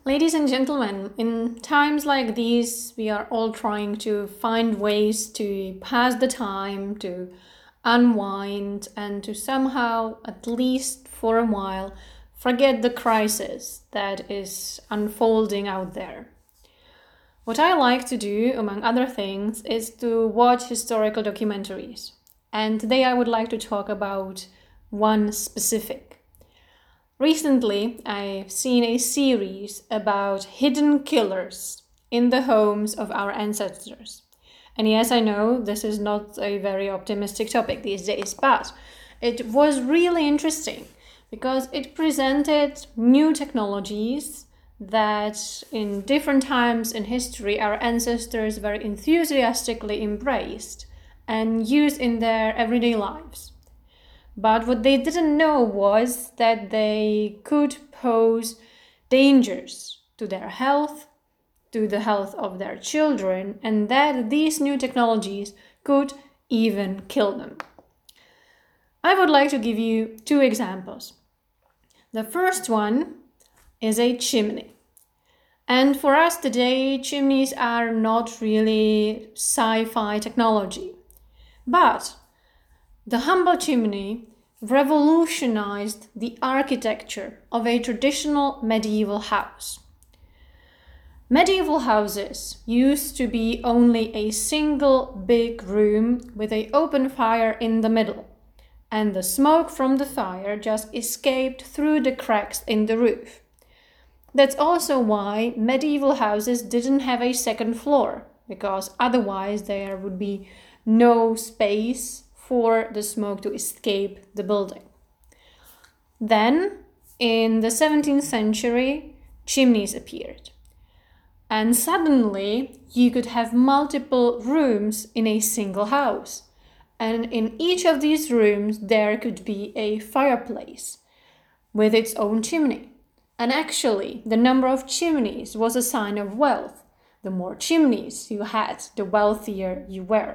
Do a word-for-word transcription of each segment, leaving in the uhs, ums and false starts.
Ladies and gentlemen, in times like these, we are all trying to find ways to pass the time, to unwind, and to somehow, at least for a while, forget the crisis that is unfolding out there. What I like to do, among other things, is to watch historical documentaries. And today I would like to talk about one specific. Recently, I've seen a series about hidden killers in the homes of our ancestors. And yes, I know this is not a very optimistic topic these days, but it was really interesting because it presented new technologies that in different times in history our ancestors very enthusiastically embraced and used in their everyday lives. But what they didn't know was that they could pose dangers to their health, to the health of their children, and that these new technologies could even kill them. I would like to give you two examples. The first one is a chimney. And for us today, chimneys are not really sci-fi technology. But the humble chimney revolutionized the architecture of a traditional medieval house. Medieval houses used to be only a single big room with an open fire in the middle, and the smoke from the fire just escaped through the cracks in the roof. That's also why medieval houses didn't have a second floor, because otherwise there would be no space for the smoke to escape the building. Then, in the seventeenth century, chimneys appeared. And suddenly, you could have multiple rooms in a single house. And in each of these rooms, there could be a fireplace with its own chimney. And actually, the number of chimneys was a sign of wealth. The more chimneys you had, the wealthier you were.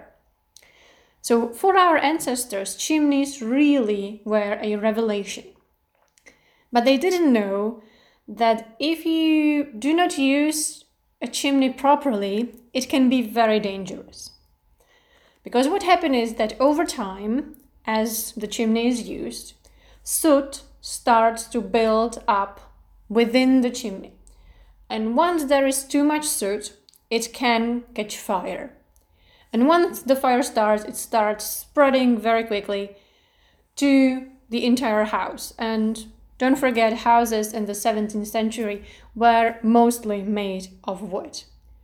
So for our ancestors, chimneys really were a revelation. But they didn't know that if you do not use a chimney properly, it can be very dangerous. Because what happened is that over time, as the chimney is used, soot starts to build up within the chimney. And once there is too much soot, it can catch fire. And once the fire starts, it starts spreading very quickly to the entire house. And don't forget, houses in the seventeenth century were mostly made of wood.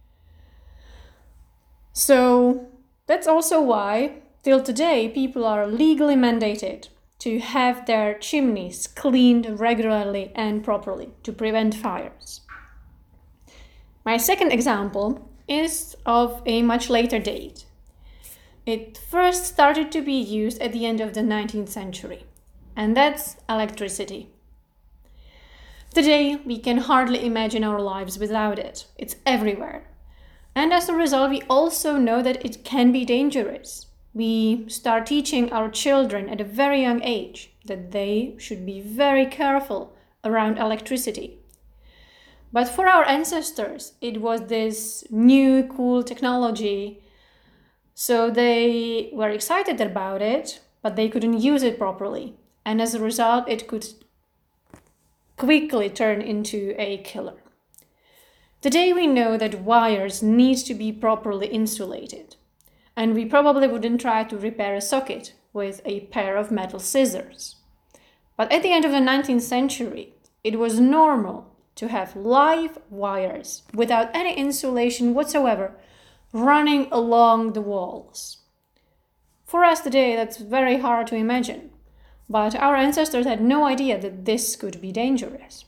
So that's also why, till today, people are legally mandated to have their chimneys cleaned regularly and properly to prevent fires. My second example is of a much later date. It first started to be used at the end of the nineteenth century, and that's electricity. Today, we can hardly imagine our lives without it. It's everywhere. And as a result, we also know that it can be dangerous. We start teaching our children at a very young age that they should be very careful around electricity. But for our ancestors, it was this new, cool technology. So they were excited about it, but they couldn't use it properly. And as a result, it could quickly turn into a killer. Today we know that wires need to be properly insulated. And we probably wouldn't try to repair a socket with a pair of metal scissors. But at the end of the nineteenth century, it was normal to have live wires without any insulation whatsoever running along the walls. For us today, that's very hard to imagine, but our ancestors had no idea that this could be dangerous.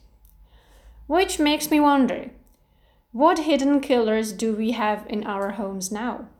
Which makes me wonder, what hidden killers do we have in our homes now?